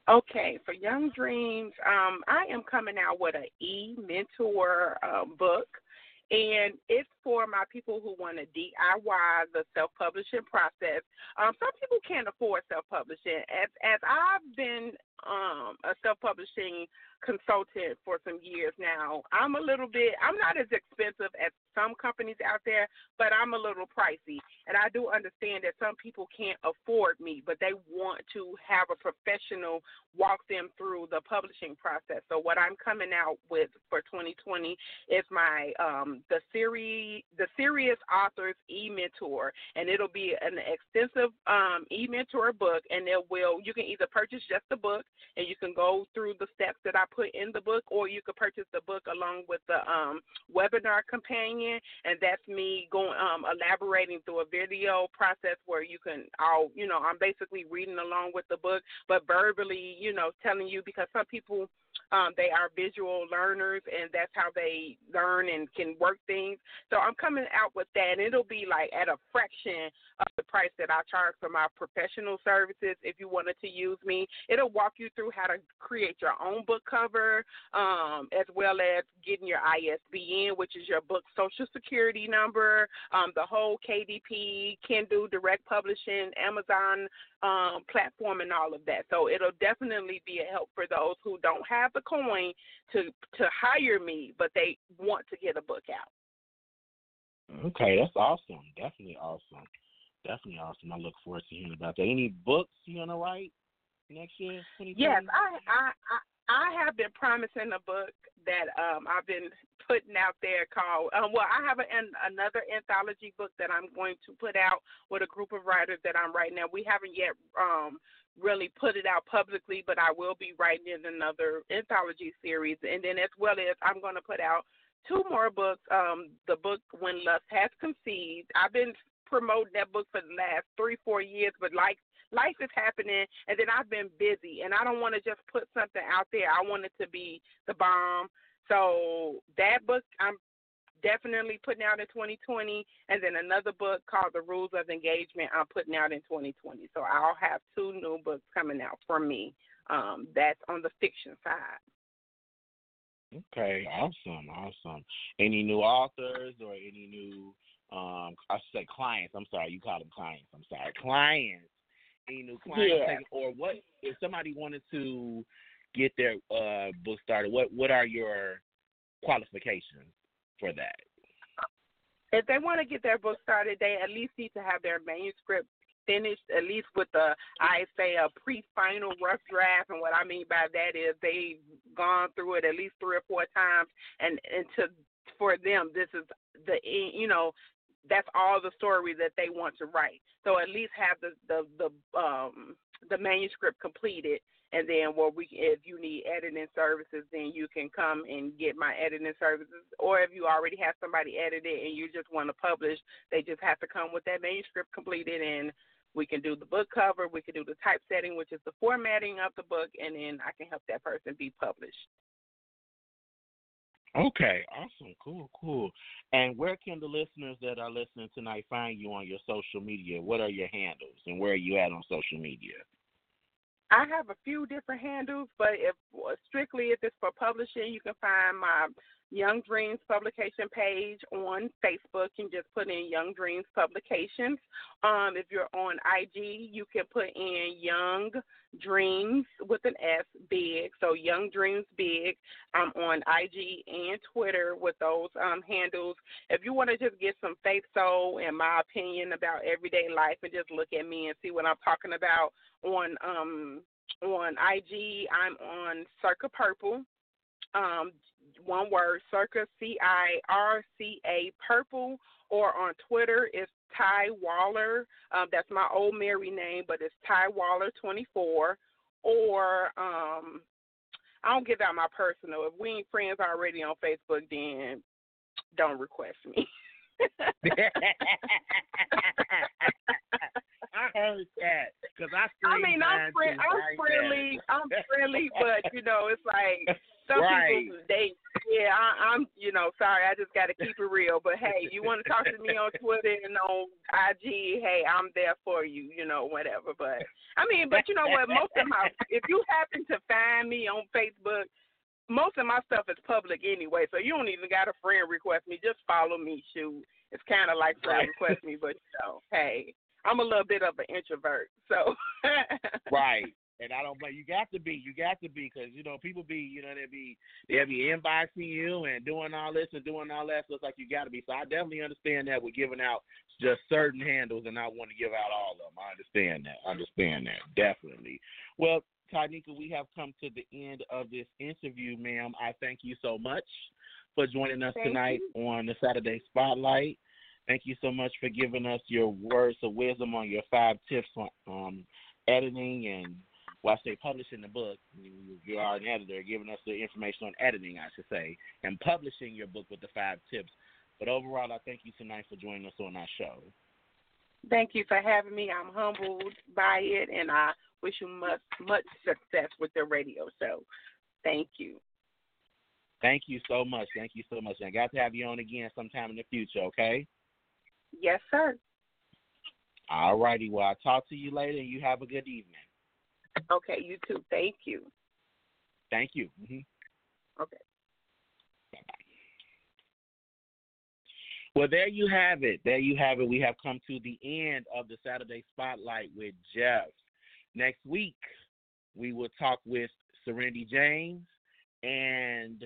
Okay, for Young Dreams, um, I am coming out with an e-mentor um, book, and it's for my people who want to D I Y the self-publishing process. Um, some people can't afford self-publishing. As as I've been um, a self-publishing consultant for some years now, I'm a little bit. I'm not as expensive as some companies out there, but I'm a little pricey. And I do understand that some people can't afford me, but they want to have a professional walk them through the publishing process. So what I'm coming out with for twenty twenty is my um, the series, the Serious Authors e-mentor, and it'll be an extensive um, e-mentor book, and it will you can either purchase just the book, and you can go through the steps that I put in the book, or you could purchase the book along with the um, webinar companion, and that's me going um, elaborating through a video process where you can all you know I'm basically reading along with the book, but verbally, you know, telling you, because some people um, they are visual learners, and that's how they learn and can work things. So I'm coming out with that, and it'll be like at a fraction of the price that I charge for my professional services. If you wanted to use me, it'll walk you through how to create your own book cover, um, as well as getting your I S B N, which is your book social security number, um, the whole K D P, Kindle, direct publishing, Amazon um, platform, and all of that. So it'll definitely be a help for those who don't have the coin to to hire me, but they want to get a book out. Okay, that's awesome. Definitely awesome. Definitely awesome. I look forward to hearing about that. Any books you want to write next year? Yes, I, I I I have been promising a book that um, I've been putting out there called, um, well, I have a, an, another anthology book that I'm going to put out with a group of writers that I'm writing now. We haven't yet um, really put it out publicly, but I will be writing in another anthology series. And then as well as I'm going to put out two more books, um, the book When Lust Has Conceived. I've been promoting that book for the last three, four years, but like life is happening, and then I've been busy, and I don't want to just put something out there. I want it to be the bomb. So that book I'm definitely putting out in twenty twenty, and then another book called The Rules of Engagement I'm putting out in twenty twenty. So I'll have two new books coming out from me. Um, that's on the fiction side. Okay, awesome, awesome. Any new authors or any new, um, I should say clients. I'm sorry, you call them clients. I'm sorry, clients. Any new clients? Yeah. Or what if somebody wanted to get their uh, book started? What what are your qualifications for that? If they want to get their book started, they at least need to have their manuscript finished, at least with the, I say, a pre-final rough draft. And what I mean by that is they've gone through it at least three or four times, and, and to, for them, this is the, you know, that's all the story that they want to write. So at least have the the the um the manuscript completed, and then well, we if you need editing services, then you can come and get my editing services. Or if you already have somebody edit it and you just want to publish, they just have to come with that manuscript completed, and we can do the book cover, we can do the typesetting, which is the formatting of the book, and then I can help that person be published. Okay, awesome, cool, cool. And where can the listeners that are listening tonight find you on your social media? What are your handles, and where are you at on social media? I have a few different handles, but if strictly if it's for publishing, you can find my Young Dreams publication page on Facebook and just put in Young Dreams Publications. Um, if you're on I G, you can put in Young Dreams with an S, Big. So Young Dreams Big. I'm on I G and Twitter with those um, handles. If you want to just get some faith soul and my opinion about everyday life and just look at me and see what I'm talking about on um, on I G, I'm on Circa Purple. Um, one word, Circa, C I R C A, Purple, or on Twitter, it's Ty Waller. Um, that's my old married name, but it's Ty Waller twenty-four. Or um, I don't give out my personal. If we ain't friends already on Facebook, then don't request me. I heard that because I. I mean, I'm friend, I'm right friendly. There. I'm friendly, but you know, it's like some right. people they. Yeah, I, I'm. You know, sorry, I just got to keep it real. But hey, you want to talk to me on Twitter and on I G, hey, I'm there for you, you know, whatever. But, I mean, but you know what? Most of my, if you happen to find me on Facebook, most of my stuff is public anyway, so you don't even got a friend request me. Just follow me, shoot. It's kind of like friend request me, but, you know, hey, I'm a little bit of an introvert, so. Right. And I don't, but you got to be, you got to be, because, you know, people be, you know, they be, they'll be inboxing you and doing all this and doing all that, so it's like you got to be. So I definitely understand that we're giving out just certain handles and not want to give out all of them. I understand that. understand that. Definitely. Well, Tynika, we have come to the end of this interview, ma'am. I thank you so much for joining us thank tonight you. on the Saturday Spotlight. Thank you so much for giving us your words of wisdom on your five tips on um, editing and, well, I say publishing the book. You, you are an editor, giving us the information on editing, I should say, and publishing your book with the five tips. But overall, I thank you tonight for joining us on our show. Thank you for having me. I'm humbled by it, and I wish you much, much success with the radio show. Thank you. Thank you so much. Thank you so much. And I got to have you on again sometime in the future, okay? Yes, sir. All righty. Well, I'll talk to you later, and you have a good evening. Okay, you too. Thank you. Thank you. Mm-hmm. Okay. Bye-bye. Well, there you have it. There you have it. We have come to the end of the Saturday Spotlight with Jeff. Next week, we will talk with Serenity James and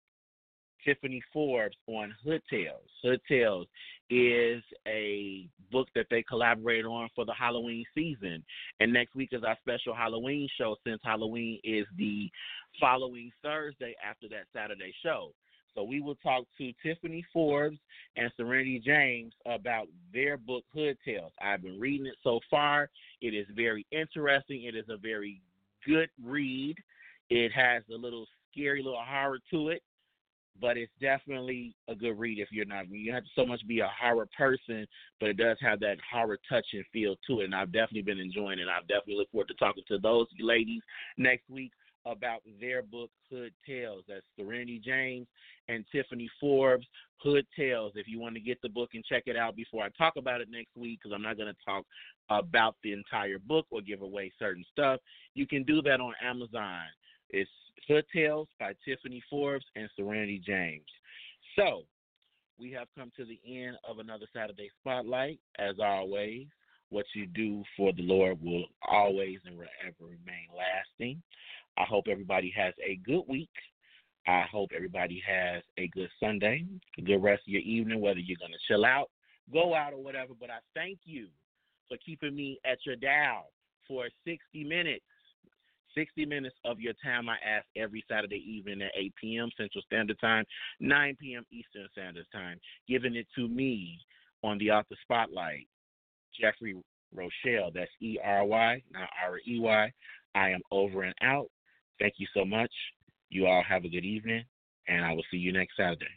Tiffany Forbes on Hood Tales. Hood Tales is a book that they collaborated on for the Halloween season. And next week is our special Halloween show, since Halloween is the following Thursday after that Saturday show. So we will talk to Tiffany Forbes and Serenity James about their book, Hood Tales. I've been reading it so far. It is very interesting. It is a very good read. It has a little scary little horror to it, but it's definitely a good read if you're not. You have to so much be a horror person, but it does have that horror touch and feel to it, and I've definitely been enjoying it. I definitely look forward to talking to those ladies next week about their book, Hood Tales. That's Serenity James and Tiffany Forbes, Hood Tales. If you want to get the book and check it out before I talk about it next week, because I'm not going to talk about the entire book or give away certain stuff, you can do that on Amazon. It's Hood Tales by Tiffany Forbes and Serenity James. So, we have come to the end of another Saturday Spotlight. As always, what you do for the Lord will always and forever remain lasting. I hope everybody has a good week. I hope everybody has a good Sunday, a good rest of your evening, whether you're going to chill out, go out, or whatever. But I thank you for keeping me at your dial for sixty minutes. sixty minutes of your time I ask every Saturday evening at eight p.m. Central Standard Time, nine p.m. Eastern Standard Time, giving it to me on the Author Spotlight, Jeffrey Rochelle. That's E R Y, not R E Y. I am over and out. Thank you so much. You all have a good evening, and I will see you next Saturday.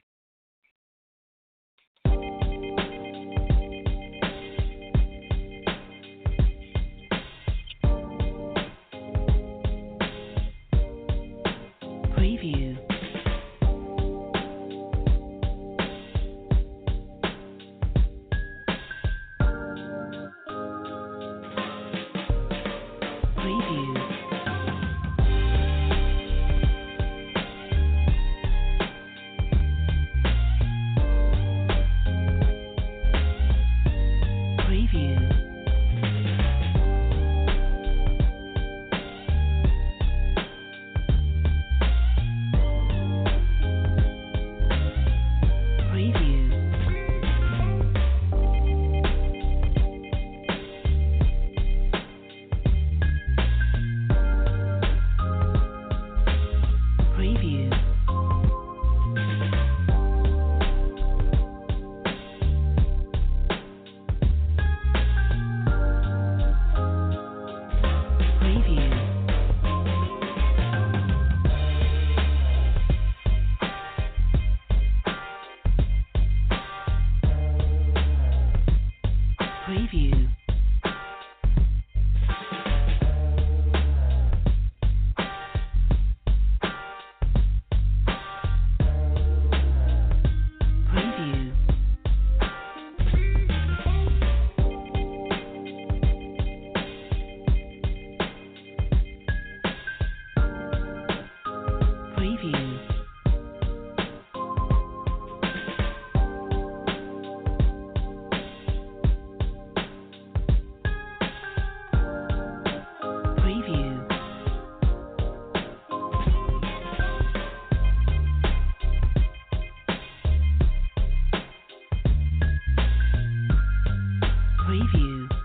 Preview. Preview. Previews.